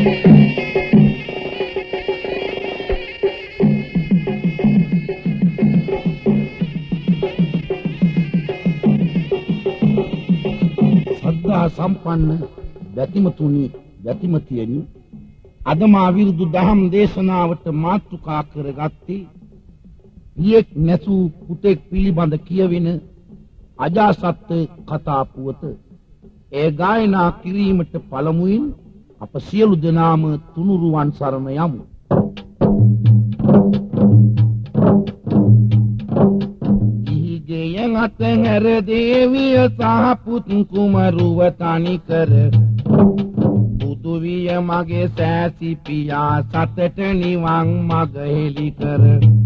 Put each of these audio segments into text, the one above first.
संपन्न व्यतिमතුනි व्यतिමතියනි අද මා විරුදු දහම් දේශනාවට මාතෘකා කරගත්තේ පියෙක් නැසූ පුතෙක් පිළිබඳ කියවෙන අජාසත් කතා පුවත. ඒ ගායනා කිරීමට පළමුවෙන් අප සියලු දෙනාම තුනුරුවන් සරණ යමු. හැර දේවිය සහ පුත් කුමරුව තනි කර බුදු විය මගේ සෑසි පියා සතට නිවන් මග හෙළි කර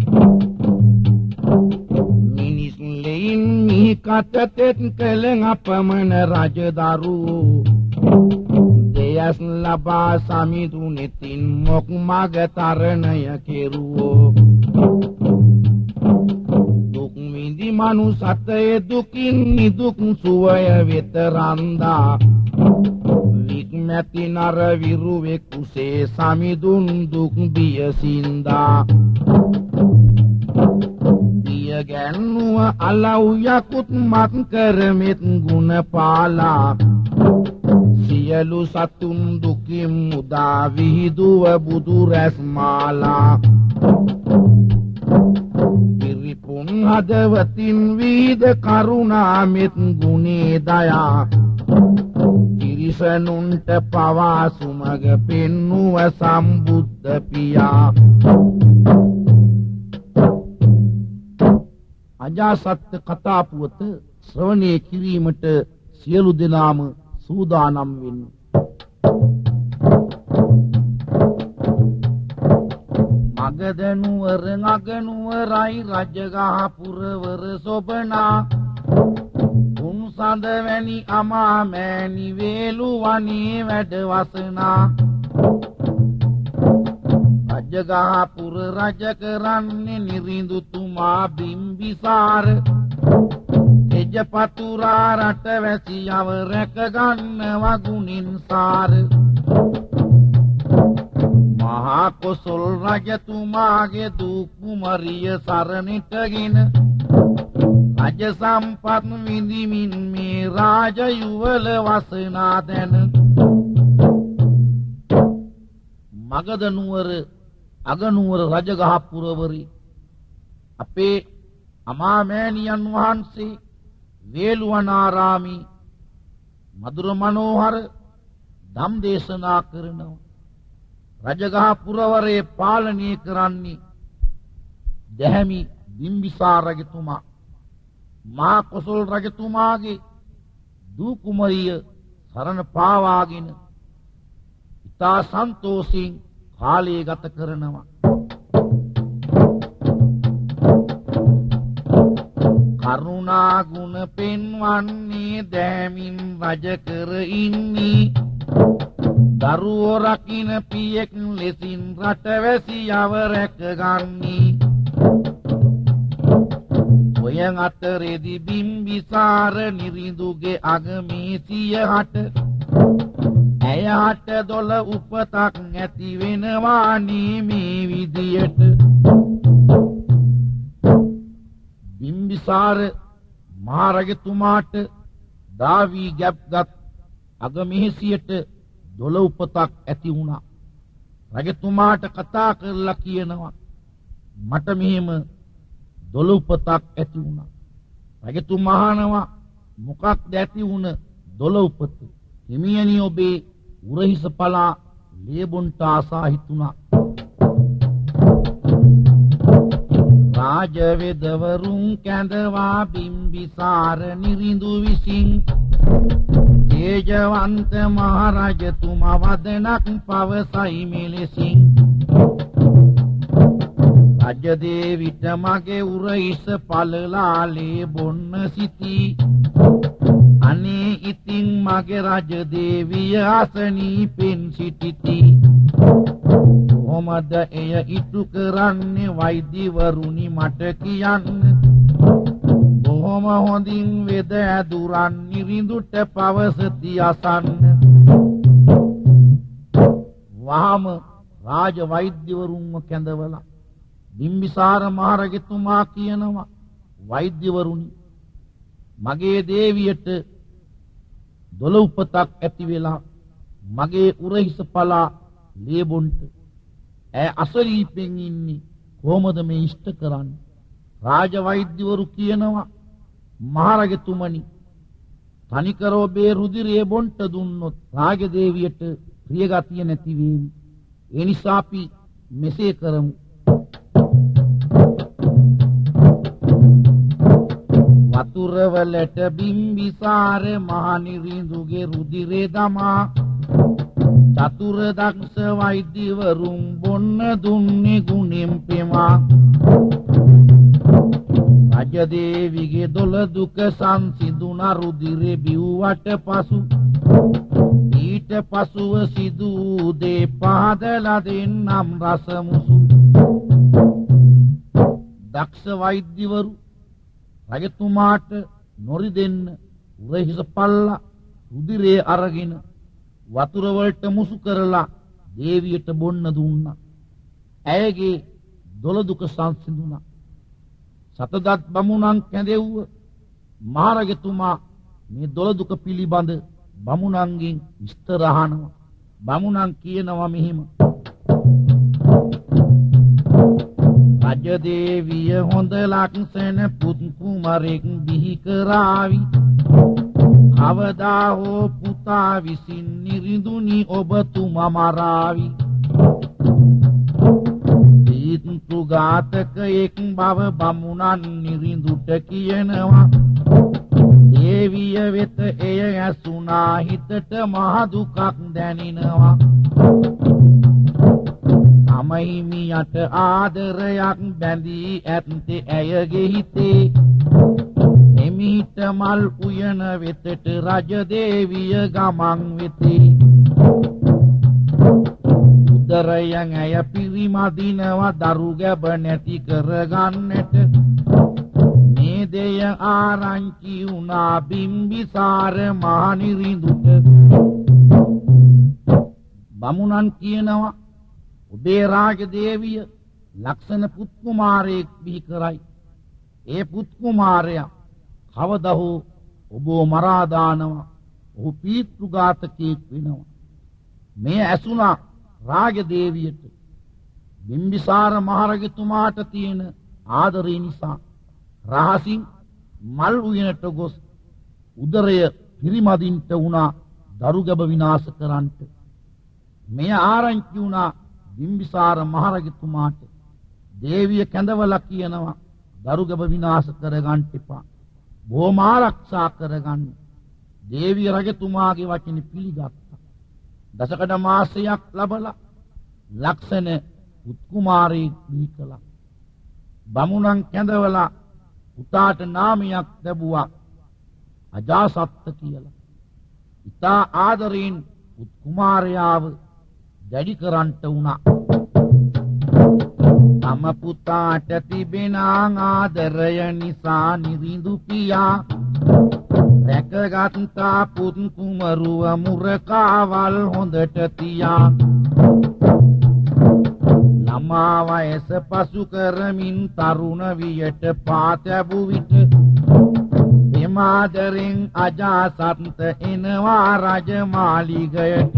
මිනිස් ලෙයින් මිහි කටතෙත් කළ අපමණ රජදරුවෝ දෙයස් ලබා සමිඳුනෙතින් මොක් මග තරණය කෙරුවෝ මනුසතයේ දුකින් නිදුක් සුවය වෙත රන්දා වික්මැති නර විරුවෙක් කුසේ සමිඳුන් දුක් බිය සින්දා බිය ගැන්නුව අලව් යකුත් මත් කරමෙත් ගුණ පාලා සියලු සතුන් දුකින් මුදා විහිදුව බුදු රැස් මාලා හදවතින් විද කරුණා මෙත් ගුණේ දයා තිරිසනුන්ට පවා සුමග පෙන්නුව සම්බුද්ධ පියා. අජාසත් කතා පුවත ශ්‍රවණය කිරීමට සියලු දෙනාම සූදානම් වෙන්න. මගදනුවර නගනුවරයි රජගහ පුරවර සොබනා උන් සඳ වැනි අමා මෑණි වේලු වනේ වැඩ වසනා රජගහ පුර රජ කරන්නේ නිරිඳුතුමා බිම්බිසාර එජපතුරා රට වැසියව රැක ගන්න වගුණින් සාර මහා කොසල් රජතුමාගේ දූ කුමරිය සරණටගෙන රජ සම්පත් විඳිමින් මේ රාජ යුවල වසනා දැන මගධ නුවර අගනුවර රජගහ පුරවරි අපේ අමාමෑණියන් වහන්සේ වේළුවනාරාමී මధుර මනෝහර ධම් දේශනා කරනවා. රජගහ පුරවරේ පාලනය කරන්නේ දැහැමි බිම්බිසාර රජතුමා. මහා කොසල් රජතුමාගේ දූ කුමරිය සරණ පාවාගෙන ඉතා සන්තෝෂින් කාලය ගත කරනවා. කරුණා ගුණ පෙන්වන්නේ දැමින් රජ කර ඉන්නේ දරුවෝ රකින්න පියෙක් ලෙසින් රටවැසියව රැක ගන්නී. ඔය අතරේදී බිම්බිසාර නිරිඳුගේ අගමේ සියහට ඇය හට 12 උපතක් ඇති වෙනවා මේ විදියට. බිම්බිසාර මහරජතුමාට දාවී ගැප්ගත් අගමේසියට 12 උපතක් ඇති වුණා. රජතුමාට කතා කරලා කියනවා මට මෙහෙම 12 උපතක් ඇති වුණා. රජතුමා අහනවා මොකක්ද ඇති වුණ 12 උපත? හිමියනි ඔබේ උරහිස පලා ලේබොන්ට ආසා හිතුණා. රාජවෙදවරුන් කැඳවා බිම්බිසාර නිරිඳු විසින් තේජවන්ත මහරජතුමා වදනක් පවසයි මෙලෙසින්. රජදේවිට මගේ උරහිස පළලාලේ බොන්න සිටී. අනේ ඉතින් මගේ රජදේවිය අසනීපෙන් සිටිති. කොහොමද එය ඉටු කරන්නේ වෛද්‍යවරුනි මට කියන්න. බොහොම හොඳින් වෙද ඇදුරන් නිරිඳුට පවසති අසන්න. වහාම රාජ වෛද්‍යවරුන්ව කැඳවලා බිම්බිසාර මහරජතුමා කියනවා වෛද්‍යවරුනි මගේ දේවියට දොළ උපතක් ඇති වෙලා මගේ උරහිස පලා ලේබොන්ට ඈ අසරීපෙන් ඉන්නේ කොහොමද මේ ඉෂ්ට කරන්නේ රාජ වෛද්‍යවරු කියනවා මහරජතුමනි තනිකර ඔබේ රුධිරය බොන්ට දුන්නොත් රාජදේවියට ප්‍රියගතිය නැති වේවි ඒ නිසා අපි මෙසේ කරමු වතුර වලට බිම්බිසාර මහනිරිඳුගේ රුධිරේ දමා චතුර දක්ෂ වෛද්‍යවරුන් බොන්න දුන්නේ ගුණෙන් පෙමා රජදේවිගේ දොළ දුක සංසිඳුණ රුධිරේ බිව්වට පසු ඊට පසුව සිදු දේ පහදලා දෙන්නම් රසමුසු දක්ෂ වෛද්‍යවරු රජතුමාට නොරිදෙන්න උරහිස පල්ලා රුධිරේ අරගෙන වතුර වලට මුසු කරලා දේවියට බොන්න දුන්නා. ඇයගේ දොළ දුක සංසිඳුණා. සතදත් බමුණන් කැඳෙව්ව මහරජතුමා මේ දොළ දුක පිළිබඳ බමුණන්ගෙන් විස්තර අහනවා. බමුණන් කියනවා මෙහිම රජදේවිය හොඳ ලක්ෂණ පුත් කුමරෙක් බිහි කරાવી කවදා හෝ පුතා විසින් නිරිඳුනි ඔබතුමා මරાવી දීතු ඝාතකයෙක් බව බමුණන් නිරිඳුට කියනවා දේවිය වෙත එය ඇසුණා හිතට මහ දුකක් දැනෙනවා තමයිමියට ආදරයක් බැඳී ඇත්තේ ඇයගේ හිතේ එමිට මල් උයන වෙතට රජදේවිය ගමන් වෙතේ උදරයන් ඇය පිරිමදිනවා දරු ගැබ නැති කරගන්නට මේ දෙය ආරංචි වුණා බිම්බිසාර මහනිරිඳුට බමුණන් කියනවා ඔබේ රාජදේවිය ලක්ෂණ පුත් කුමාරයෙක් බිහි කරයි ඒ පුත් කුමාරයා කවදා හෝ ඔබව මරා දානවා ඔහු පීතෘඝාතකයෙක් වෙනවා මේ ඇසුණා රාජදේවියට බිම්බිසාර මහරජතුමාට තියෙන ආදරය නිසා රහසින් මල් උයනට ගොස් උදරය පිරිමදින්ට වුණා දරු ගැබ විනාශ කරන්නට මේ ආරංචි වුණා බිම්බිසාර මහරජතුමාට දේවිය කැඳවලා කියනවා දරු ගැබ විනාශ කරගන්න එපා බොහොම ආරක්ෂා කරගන්න දේවිය රජතුමාගේ වචනේ පිළිගත්තා දසකඩ මාසයක් ලැබලා ලක්ෂණ පුත් කුමාරයෙක් බිහි කළා බමුණන් කැඳවලා පුතාට නාමයක් ලැබුවා අජාසත්ත කියලා ඉතා ආදරයෙන් පුත් කුමාරයාව දැඩි කරන්ට වුණා තම පුතාට තිබෙන ආදරය නිසා නිරිඳු පියා රැකගත්තා පුත් කුමරුව මුරකාවල් හොඳට තියා ළමා වයස පසු කරමින් තරුණ වියට පාතැබු විට එමාදරෙන් අජාසත්ත එනවා රජමාලිගයට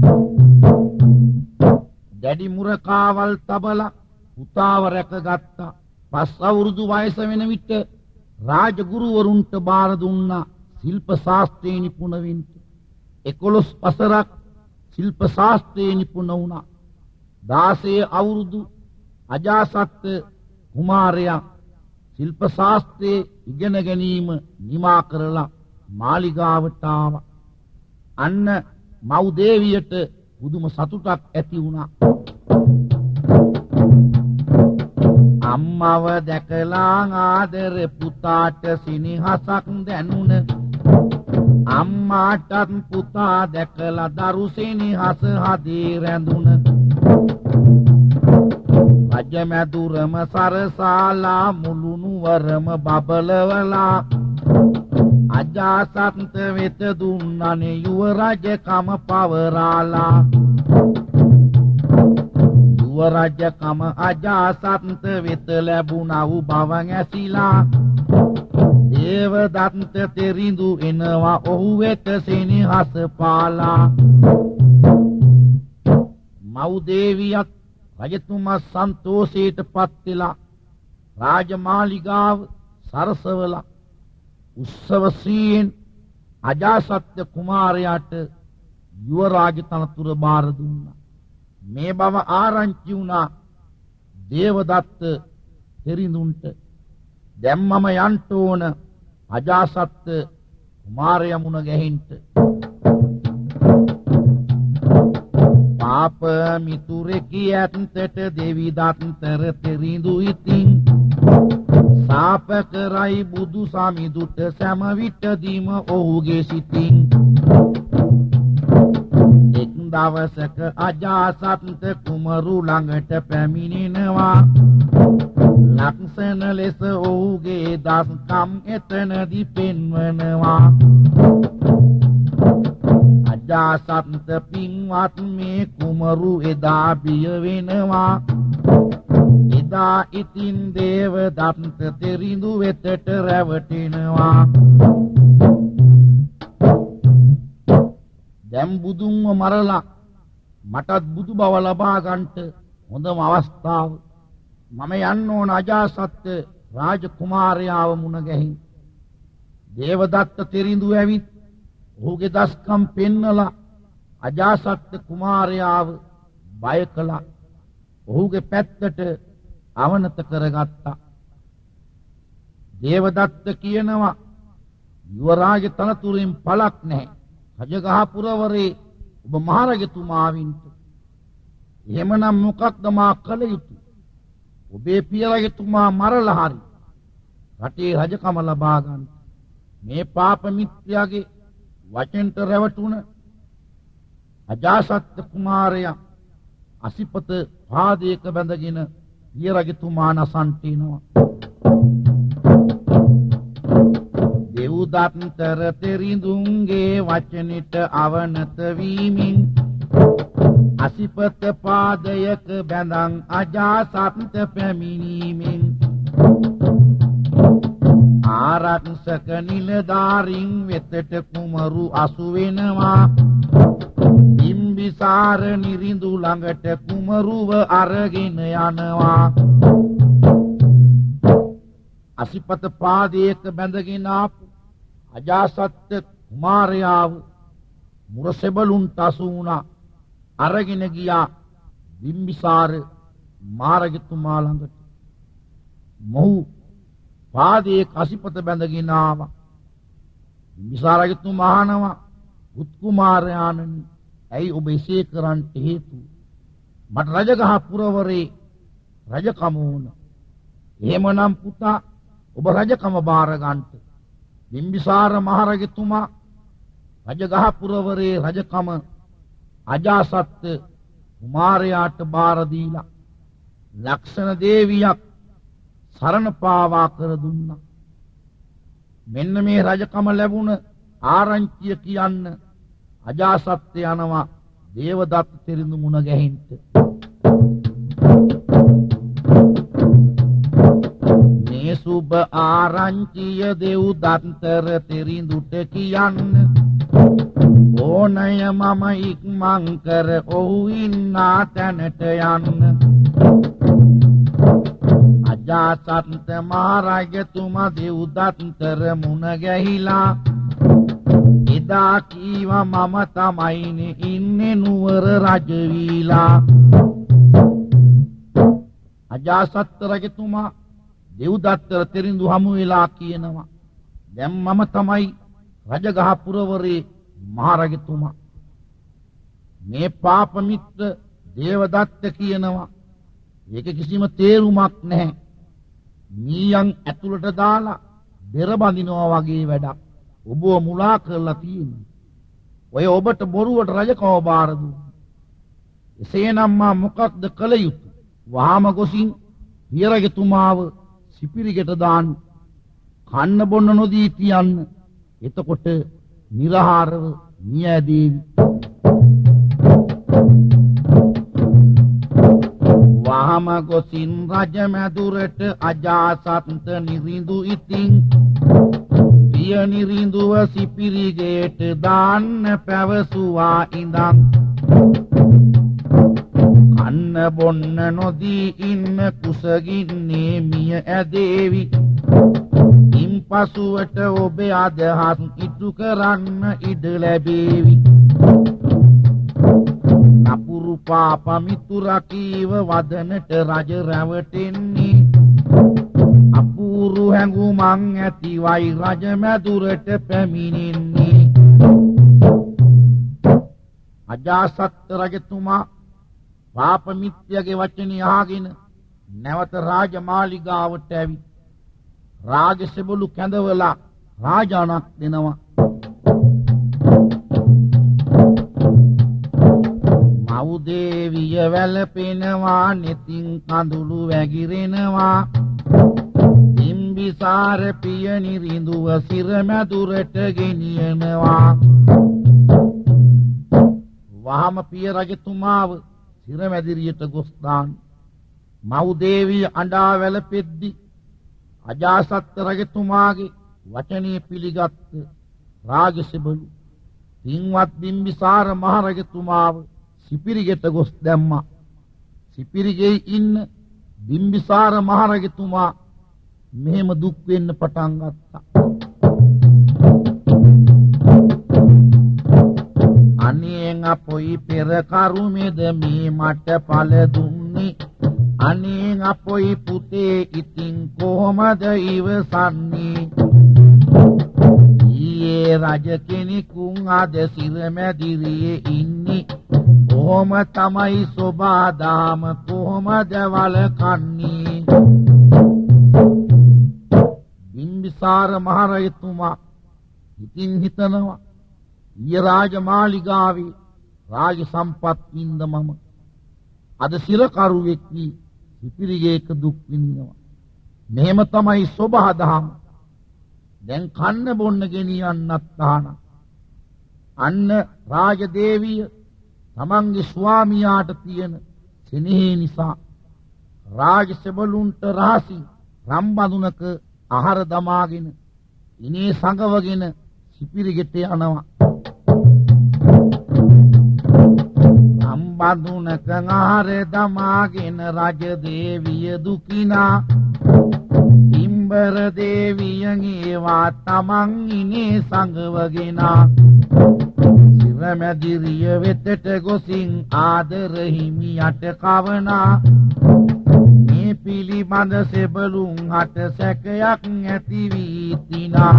දැඩි මුරකාවල් තබලා පුතාව රැකගත්තා පස් අවුරුදු වයස වෙන විට රාජගුරුවරුන්ට බාර දුන්නා ශිල්ප ශාස්ත්‍රයේ නිපුණ වෙන්න 11 වසරක් ශිල්ප ශාස්ත්‍රයේ නිපුණ වුණා 16 අවුරුදු අජාසත් කුමාරයා ශිල්ප ශාස්ත්‍රයේ ඉගෙන ගැනීම නිමා කරලා මාලිගාවට ආවා අන්න මව් දේවියට පුදුම සතුටක් ඇති වුණා අම්මව දැකලා ආදර පුතාට සිනහසක් දැනුණ අම්මාටත් පුතා දැකලා දරු සිනහස හදේ රැඳුණ රජමැදුරම සරසාලා මුළුනුවරම බබලවලා අජාසත් වෙත දුන්නනේ යුව රජකම පවරාලා යුවරජකම අජාසත් වෙත ලැබුණා වූ බවන් ඇසිලා දේවදත්ත තෙරිඳු එනවා ඔහු වෙත සෙනෙහස පාලා මව් දේවියත් රජතුමා සන්තෝෂයට පත් වෙලා රාජමාලිගාව සරසවලා උත්සවසීන් අජාසත් කුමාරයාට යුවරාජ තනතුර බාර දුන්නා. මේ බව ආරංචි වුණා දේවදත්ත තෙරිඳුන්ට. දැන් මම යන්න ඕන අජාසත් කුමාරයා මුණ ගැහින්ට. පාප මිතුරෙකි ඇත්තට දෙවිදත්තර තෙරිඳු ඉතින් සාප කරයි බුදු සමිඳුට සෑම විටදීම ඔහුගේ සිතින්. එක් දවසක අජාසත් කුමරු ළඟට පැමිණෙනවා. ලක්ෂණ ලෙස ඔහුගේ දස්කම් එතනදී පෙන්වනවා. අජාසත් පින්වත් මේ කුමරු එදා බිය වෙනවා. එදා ඉතින් දේවදත්ත තෙරිඳු වෙතට රැවටෙනවා. දැන් බුදුන්ව මරලා මටත් බුදු බව ලබා ගන්නට හොඳම අවස්ථාව. මම යන්න ඕන අජාසත් රාජකුමාරයාව මුණ ගැහින්. දේවදත්ත තෙරිඳු ඇවිත් ඔහුගේ දස්කම් පෙන්නලා අජාසත් කුමාරයාව බය කළා. ඔහුගේ පැත්තට අවනත කරගත්තා. දේවදත්ත කියනවා යුවරාජ තනතුරින් පළක් නැහැ. රජගහ පුරවරේ ඔබ මහරජතුමා වින්ට. එහෙමනම් මොකක්ද මා කළ යුතු? ඔබේ පිය රජතුමා මරලා හරි රටේ රජකම ලබා ගන්න. මේ පාප මිත්‍යාගේ වචෙන්ට රැවටුණ අජාසත් කුමාරයා අසිපත පාදයක බැඳගෙන පිය රජතුමා නසන්ටිනවා. දෙව්දත්තර තෙරිඳුන්ගේ වචනෙට අවනත වීමින් අසිපත පාදයක බැඳන් අජාසත් පැමිණීමෙන් ආරක්ෂක නිලධාරීන් වෙතට කුමරු අසු වෙනවා. බිම්බිසාර නිරිඳු ළඟට කුමරුව අරගෙන යනවා. අසිපත පාදයක බැඳගෙන ආපු අජාසත් කුමාරයාව මුරසෙබළුන්ට අසු වුණා. අරගෙන ගියා බිම්බිසාර මහරජතුමා ළඟට. මොහු පාදයේ අසිපත බැඳගෙන ආවා. බිම්බිසාර රජතුමා අහනවා පුත් කුමාරයාණනි ඇයි ඔබ එසේ කරන්නට හේතුව? මට රජගහ පුරවරේ රජකම වුණ. එහෙමනම් පුතා ඔබ රජකම බාර ගන්නට. බිම්බිසාර මහරජතුමා රජගහ පුරවරේ රජකම අජාසත් කුමාරයාට බාර දීලා ලක්ෂණ දේවියක් සරණ පාවා කර දුන්නා. මෙන්න මේ රජකම ලැබුණ ආරංචිය කියන්න අජාසත් යනවා දේවදත්ත තෙරිඳු මුණ ගැහින්ට. මේ සුබ ආරංචිය දෙව්දත්තර තෙරිඳුට කියන්න ඕනය මම ඉක්මන් කර ඔහු ඉන්නා තැනට යන්න. අජාසත් මහරජතුමා දෙව්දත්තර මුණ ගැහිලා එදා කීවා මම තමයිනේ ඉන්නේ නුවර රජවීලා. අජාසත් රජතුමා දෙව්දත්තර තෙරිඳු හමු වෙලා කියනවා දැන් මම තමයි රජගහ පුරවරේ මහරජතුමා. මේ පාප මිත්‍ර දේවදත්ත කියනවා ඒක කිසිම තේරුමක් නැහැ. මීයන් ඇතුළට දාලා බෙර බඳිනවා වගේ වැඩක්. ඔබව මුලා කරලා තියෙන්නේ. ඔය ඔබට බොරුවට රජකම බාර දුන්නා. එසේනම් මා මොකක්ද කළ යුතු? වහාම ගොසින් පිය රජතුමාව සිපිරිගෙට දාන්න. කන්න බොන්න නොදී තියන්න. එතකොට නිරහාරව මියදේවි. වහම ගොසින් රජ මැදුරට අජාසත් නිරිඳු ඉතින් පිය නිරිඳුව සිපිරිගේට දාන්න පැවසුවා ඉඳන් කන්න බොන්න නොදී ඉන්න කුසගින්නේ මිය ඇදේවි ඉන්පසුවට ඔබේ අදහස් ඉටු කරන්න ඉඩ ලැබේවි නපුරු පාප මිතුරකීව වදනට රජ රැවටෙන්නේ අපූරු හැඟුමන් ඇතිවයි රජ මැදුරට පැමිණෙන්නේ අජාසත් රජතුමා පාප මිත්‍යගේ වචනේ අහගෙන නැවත රාජමාලිගාවට ඇවිත් රාජසෙබළු කැඳවලා රාජානක් දෙනවා මව්දේවිය වැළපෙනවා නෙතින් කඳුළු වැగిරෙනවා බිම්බිසාර පිය නිරිඳුව සිර මැදුරට ගෙනියනවා වහම පිය රජතුමාව සිර මැදිරියට ගොස් දාන මව්දේවිය අඬා වැළපෙද්දී අජාසත් රජතුමාගේ වචනේ පිළිගත් රාජසෙබළු පින්වත් බිම්බිසාර මහ රජතුමාව සිපිරිගෙට ගොස් දැම්මා සිපිරිගේ ඉන්න බිම්බිසාර මහ රජතුමා මෙහෙම දුක් වෙන්න පටන් ගත්තා අනේන් අපොයි පෙර කරුමෙද මේ මට ඵල දුන්නේ අනේන් අපොයි පුතේ ඉතින් කොහොමද ඉවසන්නේ ඊයේ රජ කෙනෙකුන් අද සිර මැදිරියේ ඉන්නේ කොහොම තමයි සෝබාදාම කොහොමද වලකන්නේ බිම්බිසාර මහ රජතුමා ඉතින් හිතනවා ඊය රාජමාලිගාවේ රාජ සම්පත් වින්ද මම අද සිරකරුවෙක් වී සිපිරිගේක දුක් විඳිනවා මෙහෙම තමයි සෝබාදාම දැන් කන්න බොන්න ගෙනියන්නත් තහන අන්න රාජදේවිය තමන්ගේ ස්වාමියාට තියෙන සෙනෙහි නිසා රාජසෙබළුන්ට රහසින් රම්බඳුනක ආහාර දමාගෙන ඉනේ සංගවගෙන සිපිරිගෙට යනවා රම්බඳුනක ආහාර දමාගෙන රජදේවිය දුකිනා ඉම්බර දේවියගේ වා තමන් ඉනේ සංගවගෙනා සිරමැදිරිය වෙතට ගොසින් ආදර හිමියට කවනා මේ පිළිබඳ සෙබළුන් හට සැකයක් ඇති වී තිනා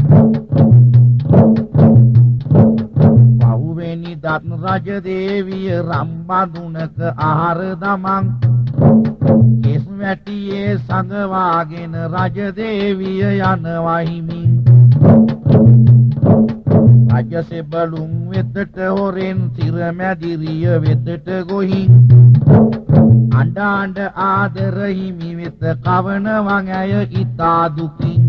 පහුවෙනි දත් රජදේවිය රම්බඳුනක ආහාර දමන් කෙස් වැටියේ සංගවාගෙන රජදේවිය යනවා හිමින් රජසෙබළුන් වෙතට හොරෙන් සිර මැදිරිය වෙතට ගොහින් අඬ අඬ ආදර හිමි වෙත කවනවා ඇය ඉතා දුකින්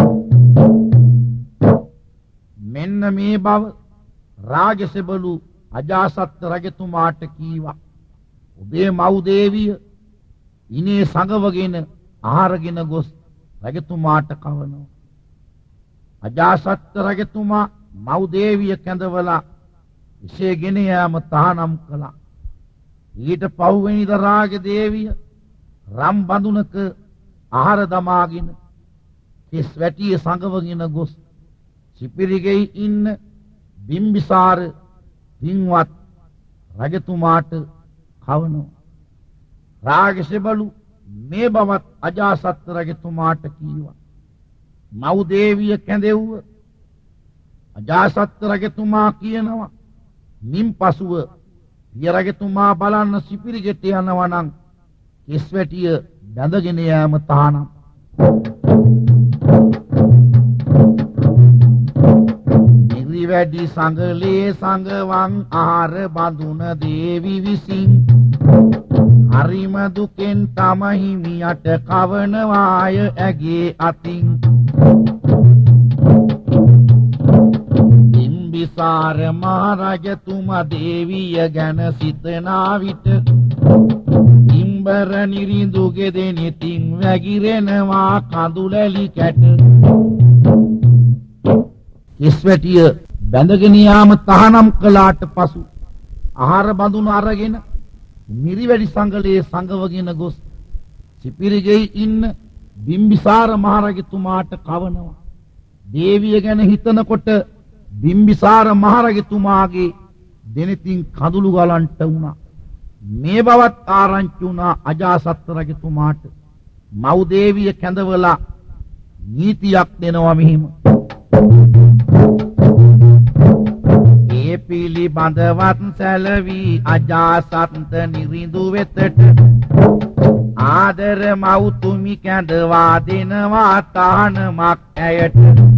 මෙන්න මේ බව රාජසෙබළු අජාසත් රජතුමාට කීවා ඔබේ මව්දේවිය ඉනේ සංගවගෙන ආහාරගෙන ගොස් රජතුමාට කවනවා අජාසත් රජතුමා මව්දේවිය කැඳවලා විශේෂගෙන යාම තහනම් කළා ඊට පහුවෙනිද රාජදේවිය රම් බඳුනක ආහාර දමාගෙන කෙස් වැටියේ සංගවගෙන ගොස් සිපිරිගේ ඉන්න බිම්බිසාර පින්වත් රජතුමාට කවනවා රාජසෙබළු මේ බවත් අජාසත් රජතුමාට කීවා මව්දේවිය කැඳෙව්ව අජාසත් රජතුමා කියනවා මින් පසුව පිය රජතුමා බලන්න සිපිරිගෙට යනවා නම් කෙස් වැටිය බැඳගෙන යාම තහනම් නිරි වැඩි සංගලේ සංගවන් ආහාර බඳුන දේවි විසින් හරිම දුකෙන් තම හිමියට කවනවාය ඇගේ අතින් බිම්බිසාර මහ රජතුමා දේවිය ගැන සිතනා විට උඹර නිරිඳුගේ දෙනෙතින් වැగిරෙනවා කඳුලැලි කැට ඉස්වැටිය බැඳගෙන යාම තහනම් කළාට පසු ආහාර බඳුන අරගෙන මිරිවැඩි සංගලයේ සංගවගෙන ගොස් සිපිරිගෙයි ඉන්න බිම්බිසාර මහරජතුමාට කවනවා. දේවිය ගැන හිතනකොට බිම්බිසාර මහරජතුමාගේ දෙනෙතින් කඳුළු ගලන්ට වුණා. මේ බවත් ආරංචි වුණා අජාසත් රජතුමාට. මව් දේවිය කැඳවලා නීතියක් දෙනවා මෙහිම. ඒ පිළිබඳවත් සැලවී අජාසත් නිරිඳු වෙතට ආදර මව්තුමි කැඳවා දෙනවා තහනමක් ඇයට.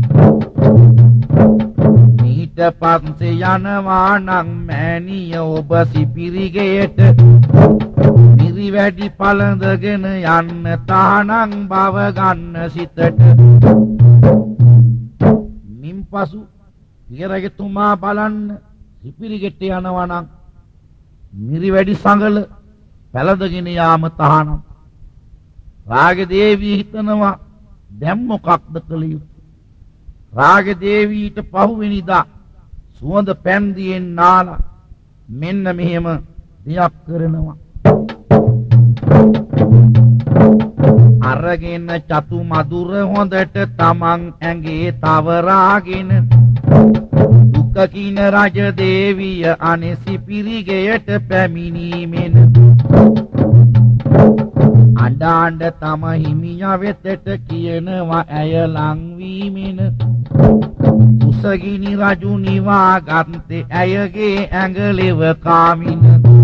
ඊට පස්සේ යනවා නම් මෑණිය ඔබ සිපිරිගෙයට මිරිවැඩි පළඳගෙන යන්න තහනම් බව ගන්න සිතට. මින්පසු පියරජතුමා බලන්න සිපිරිගෙට යනවා නම් මිරිවැඩි සංගල පැලඳගෙන යාම තහනම්. රාගදේවී හිතනවා දැන් මොකක්ද කළ යුතු. රාගදේවීට පහුවෙනිදා සුවඳ පැන්දියෙන් නාලා මෙන්න මෙහෙම දෙයක් කරනවා. අරගෙන චතු මధుර හොඳට තමන් ඇඟේ තවරාගෙන දුක කින රජදේවිය අනේ සිපිරිගෙයට පැමිණීමෙන් අඬ තම හිමියා වෙතට කියනවා ඇය ලංවීමෙන උසගිනි රජු නිවා ගත්තේ ඇයගේ ඇඟලෙව කාමින.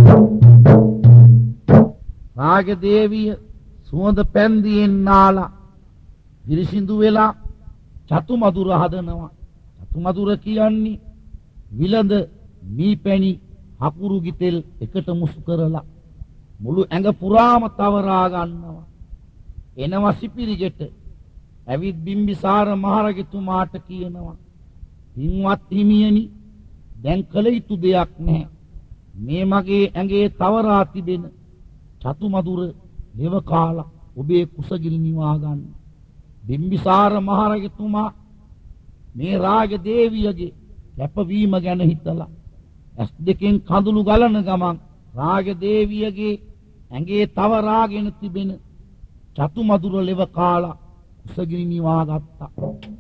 රාගදේවිය සුවඳ පැන්දියෙන් නාලා පිරිසිදු වෙලා චතු මధుර හදනවා. චතු මధుර කියන්නේ විලඳ මීපැණි හකුරු ගිතෙල් එකට මුසු කරලා මුළු ඇඟ පුරාම තවරා ගන්නවා. එනවා සිපිරිගෙට. ඇවිත් බිම්බිසාර මහරජතුමාට කියනවා පින්වත් හිමියනි දැන් කළ යුතු දෙයක් නැහැ. මේ මගේ ඇඟේ තවරා තිබෙන චතු මధుර ලෙව කාලා ඔබේ කුසගිනි නිවා ගන්න. බිම්බිසාර මහරජතුමා මේ රාජදේවියගේ කැපවීම ගැන හිතලා ඇස් දෙකෙන් කඳුළු ගලන ගමන් රාජදේවියගේ ඇඟේ තවරාගෙන තිබෙන චතු මధుර ලෙව කාලා කුසගිනි නිවා ගත්තා.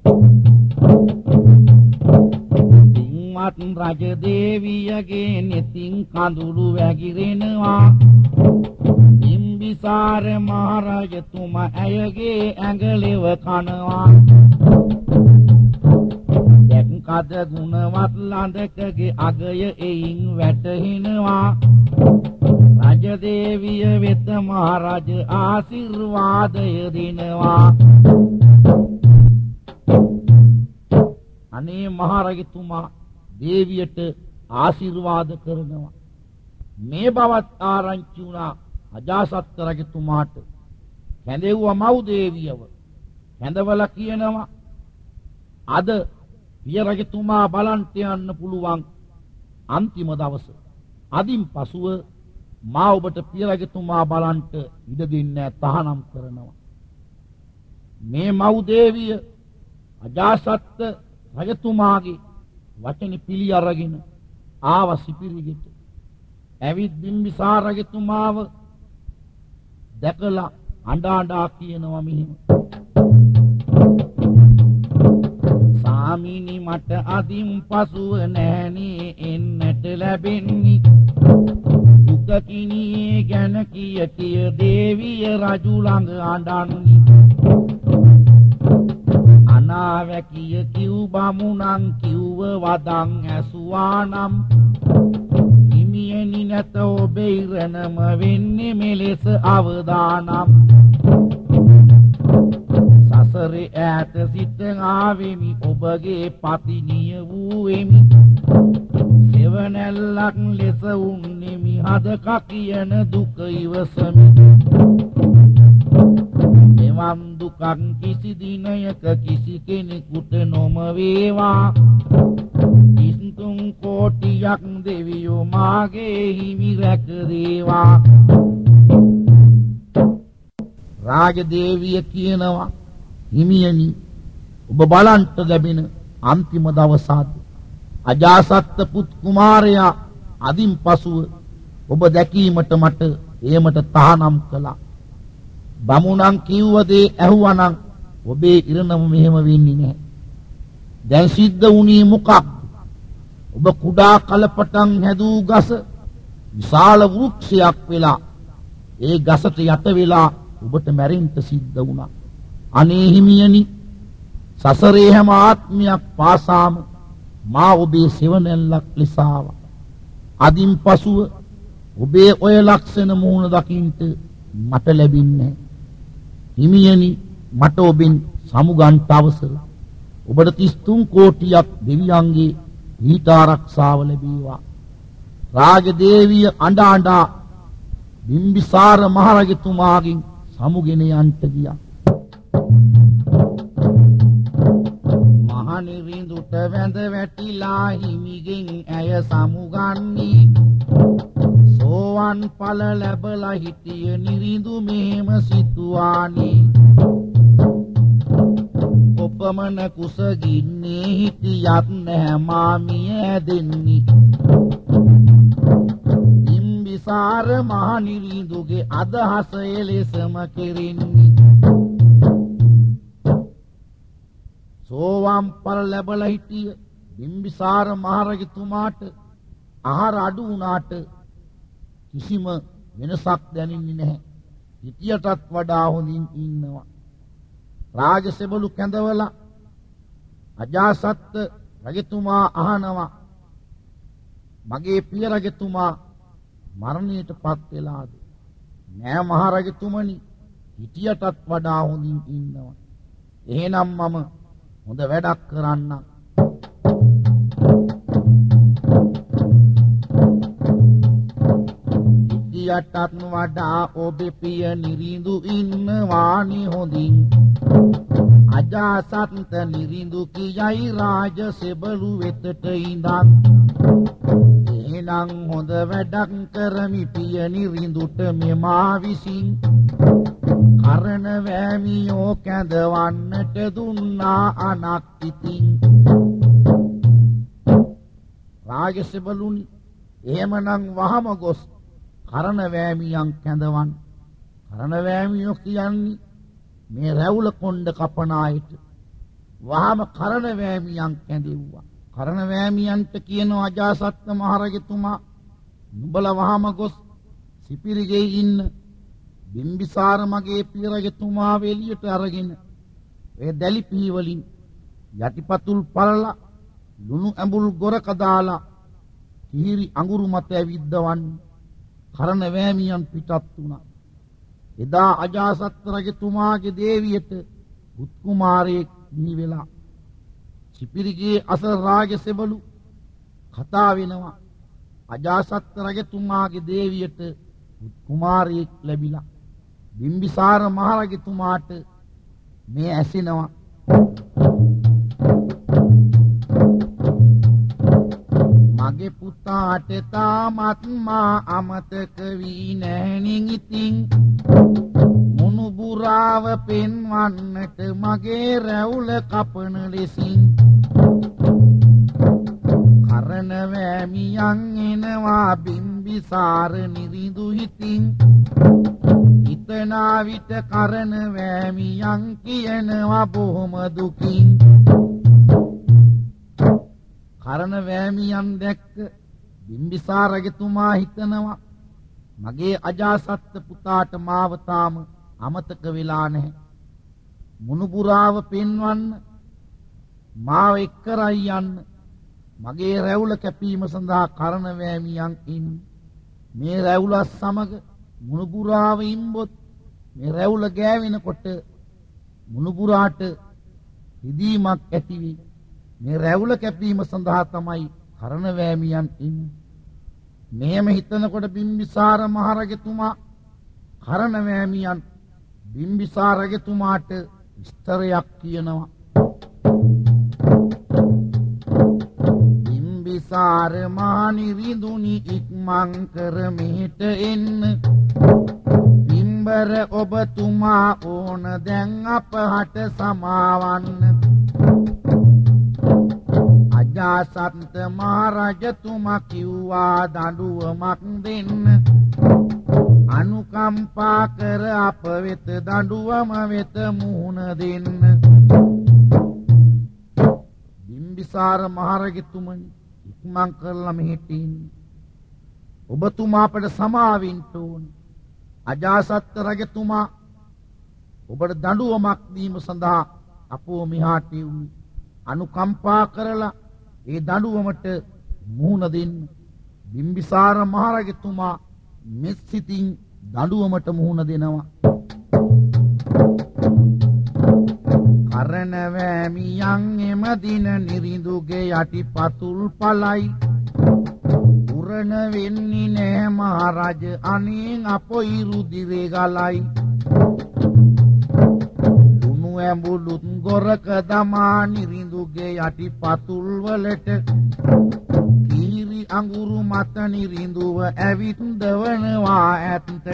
පින්වත් රාජදේවියගේ නෙතින් කඳුළු වැగిරෙනවා. බිම්බිසාර මහරජතුමා ඇයගේ ඇඟලෙව කනවා. දැන් කද ගුණවත් ලඳකගේ අගය එයින් වැටහෙනවා. රජදේවිය වෙත මහරජ ආශිර්වාදය දෙනවා. අනේ මහරජතුමා දේවියට ආශිර්වාද කරනවා. මේ බවත් ආරංචි වුණා අජාසත් රජතුමාට. කැඳෙව්වා මව් දේවියව. කැඳවලා කියනවා අද පිය රජතුමා බලන්ට යන්න පුළුවන් අන්තිම දවස. අදින් පසුව මා ඔබට පිය රජතුමා බලන්ට ඉඩ දෙන්නේ තහනම් කරනවා. මේ මව් දේවිය අජාසත් රජතුමාගේ වචන පිළි අරගෙන ආව සිපිරිගෙට. ඇවිත් බිම්බිසාර රජතුමාව දැකලා අඬා කියනවා මෙහෙම. ස්වාමීනි මට අදින් පසුව නැහනේ එන්නට ලැබෙන්නේ. දුක කිනියේ ගැන කිය දේවිය රජු ළඟ අඬන්නේ. අනාවැකිය කිව් බමුණන් කිව්ව වදන් ඇසුවානම් හිමියනි නැත ඔබේ ඉරණම වෙන්නේ මෙලෙස අවදානම්. සසරේ ඈත සිට ආවෙමි ඔබගේ පතිනිය වූෙමි. සෙවණැල්ලක් ලෙස උන්නේමි හදක කියන දුක ඉවසමි. එවන් දුකක් කිසි දිනයක කිසි කෙනෙකුට නොම වේවා. ඉස්තුම් කෝටියක් දෙවියෝ මාගේ හිමි රැක දේවා. රාජදේවිය කියනවා හිමියනි ඔබ බලන්ට ලැබෙන අන්තිම දවසාද අජාසත් පුත් කුමාරයා අදින් පසුව ඔබ දැකීමට මට එයමට තහනම් කළා. බමුණන් කිව්ව දේ ඇහුවනම් ඔබේ ඉරණම මෙහෙම වෙන්නේ නැහැ. දැන් සිද්ධ වුණේ මොකක්ද? ඔබ කුඩා කලපටන් හැදූ ගස විශාල වෘක්ෂයක් වෙලා ඒ ගසට යට වෙලා ඔබට මැරෙන්න සිද්ධ වුණා. අනේ හිමියනි සසරේ හැම ආත්මයක් පාසාම මා ඔබේ සෙවණැල්ලක් ලෙස ආවා. අදින් පසුව ඔබේ ඔය ලක්ෂණ මූණ දකින්ට මට ලැබින්නේ හිමියනි මට ඔබෙන් සමුගන්ට අවසර. ඔබට 33 කෝටියක් දෙවියන්ගේ ඊට ආරක්ෂාව ලැබේවා. රාජදේවිය අඬ අඬ බිම්බිසාර මහරජතුමාගෙන් සමුගෙන යන්ට ගියා. මහනිරිඳුට වැඳ වැටිලා හිමිගෙන් ඇය සමුගන්නේ. සෝවන් ඵල ලැබලා හිටිය නිරිඳු මෙහෙම සිතුවානේ. ඔපමණ කුසගින්නේ හිටියත් නැහැ මාමිය ඇදෙන්නේ. බිම්බිසාර මහනිරිඳුගේ අදහස එලෙසම කෙරෙන්නේ. සෝවන් ඵල ලැබලා හිටිය බිම්බිසාර මහරජතුමාට ආහාර අඩු වුණාට කිසිම වෙනසක් දැනෙන්නේ නැහැ. හිටියටත් වඩා හොඳින් ඉන්නවා. රාජසෙබළු කැඳවලා අජාසත් රජතුමා අහනවා මගේ පිය රජතුමා මරණයට පත් වෙලාද? නෑ මහරජතුමනි හිටියටත් වඩා හොඳින් ඉන්නවා. එහෙනම් මම හොඳ වැඩක් කරන්නම්. හිටියටත් වඩා ඔබේ පිය නිරිඳු ඉන්නවානි හොඳින්. අජාසත් නිරිඳු කියයි රාජසෙබළු වෙතට ඉඳන්. එහෙනම් හොඳ වැඩක් කරමි පිය නිරිඳුට මෙමා විසින්. කරන වෑමියෝ කැඳවන්නට දුන්නා අනක් ඉතින්. රාජසෙබළුනි එහෙමනම් වහම ගොස් කරන වෑමියන් කැඳවන්. කරන වෑමියෝ කියන්නේ මේ රැවුල කොණ්ඩ කපන අයට. වහම කරන වෑමියන් කැඳෙව්වා. කරන වෑමියන්ට කියනවා අජාසත් මහරජතුමා නුඹලා වහම ගොස් සිපිරිගේ ඉන්න බිම්බිසාර මගේ පිය රජතුමා එළියට අරගෙන ඒ දැලිපිහි වලින් යටිපතුල් පළලා ලුණු ඇඹුල් ගොරක දාලා කිහිරි අඟුරු මත ඇවිද්දවන්. කරන වෑමියන් පිටත් වුණා. එදා අජාසත් රජතුමාගේ දේවියට පුත් කුමාරයෙක් නිහි වෙලා සිපිරිගේ අසර රාජසෙබළු කතා වෙනවා. අජාසත් රජතුමාගේ දේවියට පුත් කුමාරයෙක් ලැබිලා. බිම්බිසාර මහරජතුමාට මේ ඇසෙනවා. මගේ පුතාට තාමත් මා අමතක වී නැහෙනින් ඉතින්. මුණුබුරාව පෙන්වන්නට මගේ රැවුල කපන ලෙසින්. කරන වෑමියන් එනවා බිම්බිසාර නිරිඳු හිතින්. හිතනා විට කරන වෑමියන් කියනවා බොහොම දුකින්. කරන වෑමියන් දැක්ක බිම්බිසාර රජතුමා හිතනවා මගේ අජාසත් පුතාට මාව තාම අමතක වෙලා නැහැ. මුණුබුරාව පෙන්වන්න මාව එක්කරයි යන්න. මගේ රැවුල කැපීම සඳහා කරන වෑමියන් ඉන්නේ. මේ රැවුල සමග මුණුබුරාව ඉම්බොත් මේ රැවුල ගෑවෙනකොට මුණුබුරාට හිදීමක් ඇති වෙයි. මේ රැවුල කැපීම සඳහා තමයි කරන වෑමියන් ඉන්නේ. මෙහෙම හිතනකොට බිම්බිසාර මහරජතුමා කරන වෑමියන් බිම්බිසාර රජතුමාට විස්තරයක් කියනවා. බිම්බිසාර මහනිරිඳුනි ඉක්මන් කර මෙහෙට එන්න. බිම්බ පියම්බර ඔබතුමා ඕන දැන් අපහට සමාවන්න. අජාසත් මහරජතුමා කිව්වා දඬුවමක් දෙන්න. අනුකම්පා කර අප වෙත දඬුවම වෙත මුහුණ දෙන්න. බිම්බිසාර මහරජතුමනි ඉක්මන් කරලා මෙහෙට ඉන්න. ඔබතුමා අපට සමාවෙන්න ඕන. අජාසත් රජතුමා ඔබට දඬුවමක් දීම සඳහා අපෝ මෙහාට යුනේ. අනුකම්පා කරලා ඒ දඬුවමට මුහුණ දෙන්න. බිම්බිසාර මහරජතුමා මෙත් සිතින් දඬුවමට මුහුණ දෙනවා. කරන වෑමියන් එම දින නිරිඳුගේ යටි පතුල් පලයි. පුරණ වෙන්නේ නෑ මහරජ අනේන් අපොයි රුධිරේ ගලයි. ලුණු ඇඹුලුත් ගොරක දමා නිරිඳුගේ යටි පතුල් වලට කීරි අඟුරු මත නිරිඳුව ඇවිත් දවනවා ඇත්තට.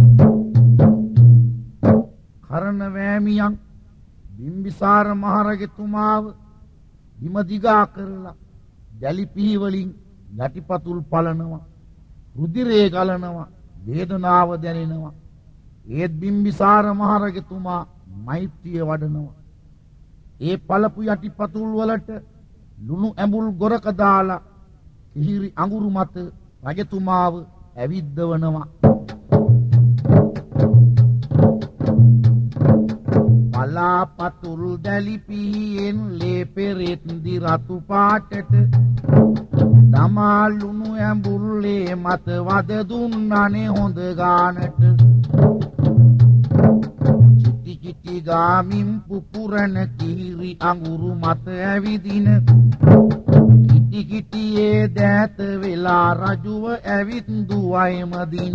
කරන වෑමියන් බිම්බිසාර මහරජතුමාව බිම දිගා කරලා දැලි පිහිවලින් යටිපතුල් පලනවා. රුධිරේ ගලනවා. වේදනාව දැනෙනවා. ඒත් බිම්බිසාර මහරජතුමා මෛත්‍රිය වඩනවා. ඒ පළපු යටිපතුල් වලට ලුණු ඇඹුල් ගොරක දාලා කිහිරි අඟුරු මත රජතුමාව ඇවිද්දවනවා. පලාපතුල් දැලි පිහියෙන් ලේ පෙරෙත් දි රතු පාටට තමා ලුණු ඇඹුල්ලේ මත වද දුන්නනේ හොඳ ගානට. චිටි චිටි ගාමින් පුපුරන කිහිරි අඟුරු මත ඇවිදින කිටි කිටියේ දෑත වෙලා රජුව ඇවිත් දුවයිම දින.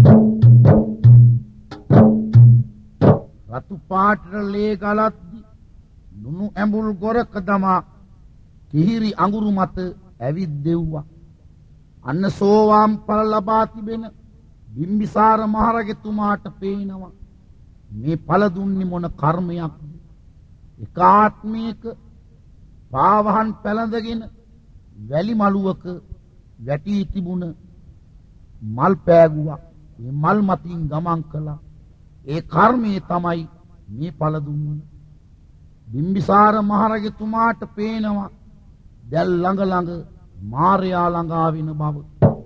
රතු පාටට ලේ ගලද්දි ලුණු ඇඹුල් ගොරක දමා කිහිරි අඟුරු මත ඇවිත් දෙව්වා. අන්න සෝවාන් ඵල ලබා තිබෙන බිම්බිසාර මහරජතුමාට පේනවා මේ ඵල දුන්නේ මොන කර්මයක්ද. එකාත්මයක පාවහන් පැලඳගෙන වැලි මළුවක වැටී තිබුණ මල් පෑගුවා. මේ මල් මතින් ගමන් කළා. ඒ කර්මයේ තමයි මේ ඵල දුන්නේ. බිම්බිසාර මහරජතුමාට පේනවා දැල් ළඟ ළඟ මාර්යා ළඟා වෙන බව.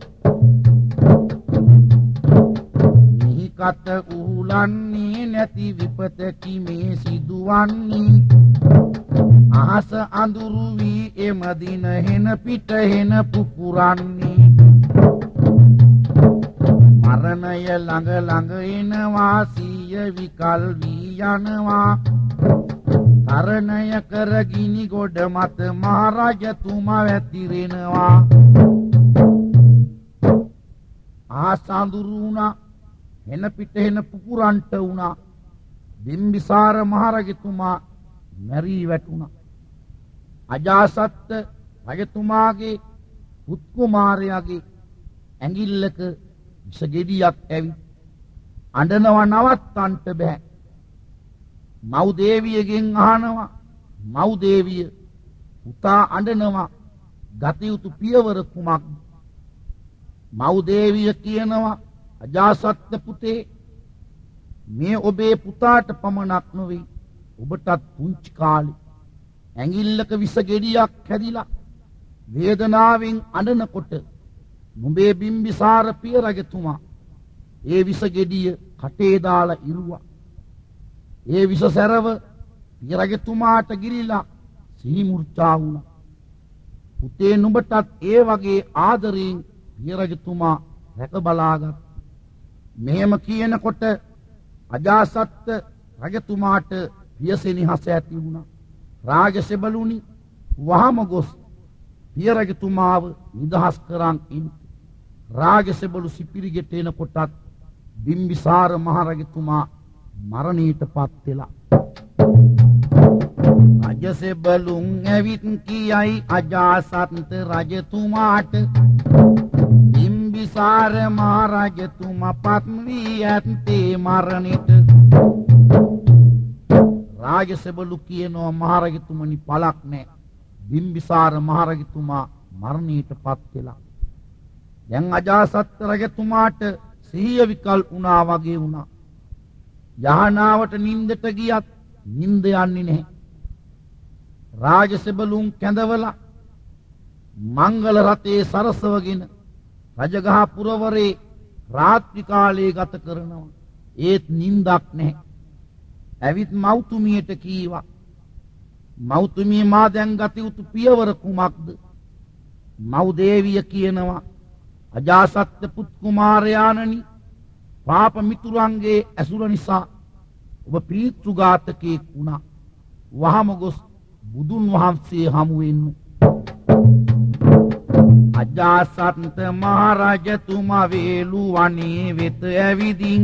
මිහිකට උහුලන්නේ නැති විපතකි මේ සිදුවන්නේ. අහස අඳුරු වී එම දින හෙන පිට හෙන පුපුරන්නේ. මරණය ළඟ ළඟ එනවා සිය විකල් වී යනවා. තරණය කර ගිනි ගොඩ මත මහරජතුමා වැතිරෙනවා. ආසඳුරු වුණා හෙන පිට හෙන පුපුරන්ට වුණා. බිම්බිසාර මහරජතුමා මැරී වැටුණා. අජාසත් රජතුමාගේ පුත් කුමාරයාගේ ඇඟිල්ලක විස ගෙඩියක් ඇවිත් අඬනවා නවත්තන්ට බෑ. මව් දේවියගෙන් අහනවා. මව් දේවිය පුතා අඬනවා ගත යුතු පියවර කුමක්ද? මව් දේවිය කියනවා අජාසත් පුතේ මේ ඔබේ පුතාට පමණක් නොවේ ඔබටත් පුංචි කාලේ ඇඟිල්ලක විස ගෙඩියක් හැදිලා වේදනාවෙන් අඬනකොට නුඹේ බිම්බිසාර පිය රජතුමා ඒ විස ගෙඩිය කටේ දාලා ඉරුවා. ඒ විස සැරව පිය රජතුමාට ගිරිලා සිහි මුර්චා වුණා. පුතේ නුඹටත් ඒ වගේ ආදරයෙන් පිය රජතුමා රැක බලාගත්. මෙහෙම කියනකොට අජාසත් රජතුමාට පියසෙනෙහස ඇති වුණා. රාජසෙබළුනි වහම ගොස් පිය රජතුමාව නිදහස් කරන් ඉන්න. රාජසෙබළු සිපිරිගෙට එනකොටත් බිම්බිසාර මහරජතුමා මරණයට පත් වෙලා. රාජසෙබළුන් ඇවිත් කියයි අජාසත් රජතුමාට බිම්බිසාර මහරජතුමා පත් වී ඇත්තේ මරණිට. රාජසෙබළු කියනවා මහරජතුමනි පළක් නැහැ. බිම්බිසාර මහරජතුමා මරණයට පත් වෙලා. දැන් අජාසත් රජතුමාට සිහිය විකල් වුණා වගේ වුණා. යහනාවට නින්දට ගියත් නින්ද යන්නේ නැහැ. රාජසෙබළුන් කැඳවලා මංගල රථයේ සරසවගෙන රජගහ පුරවරේ රාත්‍රී කාලයේ ගත කරනවා. ඒත් නින්දක් නැහැ. ඇවිත් මෞතුමියට කීවා, මෞතුමිය මා දැන් ගත යුතු පියවර කුමක්ද? මව් දේවිය කියනවා, අජාසත් පුත් කුමාරයාණනි, පාප මිතුරන්ගේ ඇසුර නිසා ඔබ පීතෘඝාතකයෙක් වුණා. වහම ගොස් බුදුන් වහන්සේ හමු වෙන්න. අජාසත් මහරජතුමා වේළුවනේ වෙත ඇවිදින්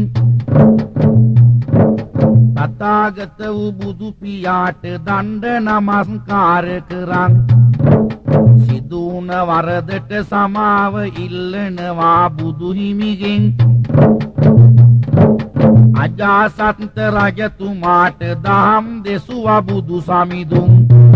තථාගත වූ බුදු පියාට දණ්ඩ නමස්කාර කරන් සිදුවන වරදට සමාව ඉල්ලනවා බුදු හිමිගෙන්. අජාසත් රජතුමාට දහම් දෙසුවා බුදු සමිඳුන්.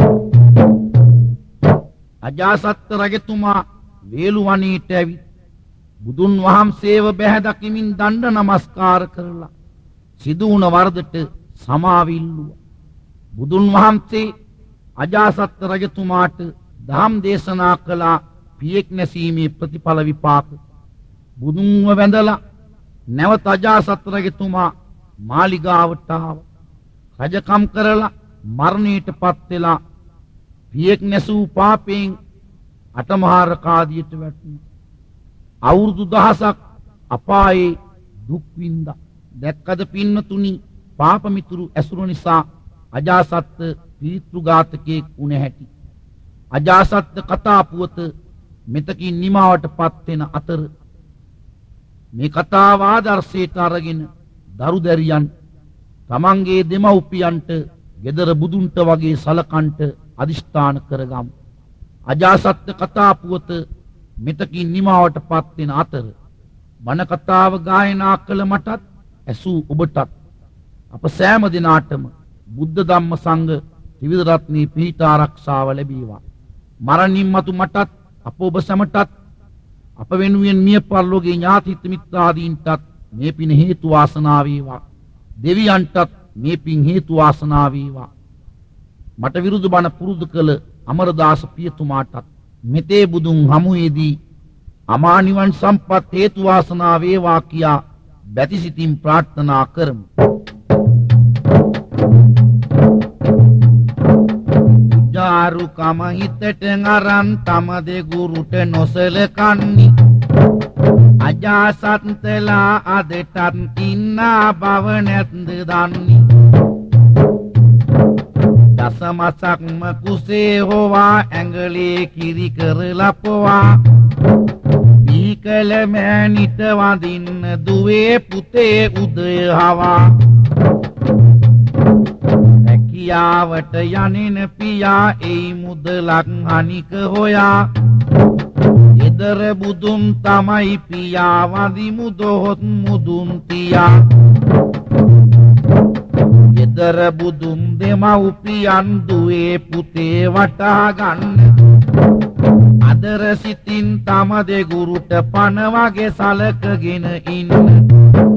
අජාසත් රජතුමා වේළුවනේට ඇවිත් බුදුන් වහන්සේව බැහැ දකිමින් දණ්ඩ නමස්කාර කරලා සිදුවන වරදට සමාව ඉල්ලුවා. බුදුන් වහන්සේ අජාසත් රජතුමාට දහම් දේශනා කළා පියෙක් නැසීමේ ප්‍රතිඵල විපාක. බුදුන්ව වැඳලා නැවත අජාසත් රජතුමා මාලිගාවට ආවා. රජකම් කරලා මරණයට පත් වෙලා පියෙක් නැසූ පාපයෙන් අටමහාර කාදියට වැටුණා. අවුරුදු 1000ක් අපායේ දුක් විඳා. දැක්කද පින්නතුනි, පාප මිතුරු ඇසුර නිසා අජාසත් පීතෘඝාතකයෙක් වුණ හැටි. අජාසත් කතා පුවත මෙතකින් නිමාවට පත් වෙන අතර මේ කතාව ආදර්ශයට අරගෙන දරු දැරියන් තමන්ගේ දෙමව්පියන්ට ගෙදර බුදුන්ට වගේ සලකන්ට අදිෂ්ඨාන කරගමු. අජාසත් කතා පුවත මෙතකින් නිමාවට පත් වෙන අතර බණ කතාව ගායනා කළ මටත් ඇසූ ඔබටත් අප සෑම දිනාටම බුද්ධ ධම්ම සංඝ ත්‍රිවිධ රත්නයේ පිහිට ආරක්ෂාව ලැබේවා. මරණින් මතු මටත් අප ඔබ සැමටත් අප වෙනුවෙන් මිය පරලෝකේ ඥාති මිත්‍රාදීන්ටත් මේ පින හේතු වාසනා වේවා. දෙවියන්ටත් මේ පින් හේතු වාසනා වේවා. මට විරුද්ධ බණ පුරුදු කළ අමරදාස පියතුමාටත් මෙතේ බුදුන් හමුවේදී අමා නිවන් සම්පත් හේතු වාසනා වේවා කියා බැතිසිතින් ප්‍රාර්ථනා කරමු. ජාරු කම හිතට අරන් තම දෙගුරුට නොසලකන්නි. අජාසත්ලා අදටත් ඉන්නා බව නැත්ද දන්නි. දසමසක්ම කුසේ හොවා ඇඟලේ කිරි කරලා පොවා බීකල මෑණිට වඳින්න දුවේ පුතේ උදය හවා. රැකියාවට යනින පියා එයි මුදලක් හනික හොයා. ගෙදර බුදුන් තමයි පියා වඳිමු දොහොත් මුදුන් තියා. ගෙදර බුදුන් දෙමව්පියන් දුවේ පුතේ වටහා ගන්න. අදර සිතින් තම දෙගුරුට පණ වගේ සලකගෙන ඉන්න.